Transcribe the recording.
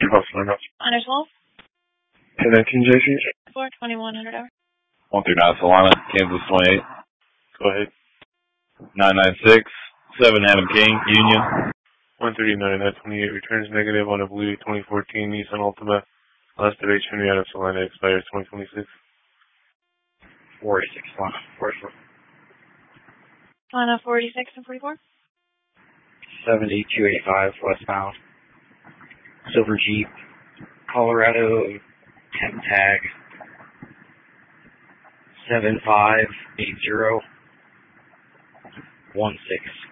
Under 12? Hey, 19 JC? 42100 hour. 139 Solana, Kansas 28. Go ahead. 996, 7 Adam King, Union. 139 at 28 returns negative on a blue 2014 Nissan Altima. Last of Henry out of Solana expires 2026. 46 Solana, 44. Solana 46 and 44? 7285 westbound. Silver Jeep, Colorado, temp tag 758016.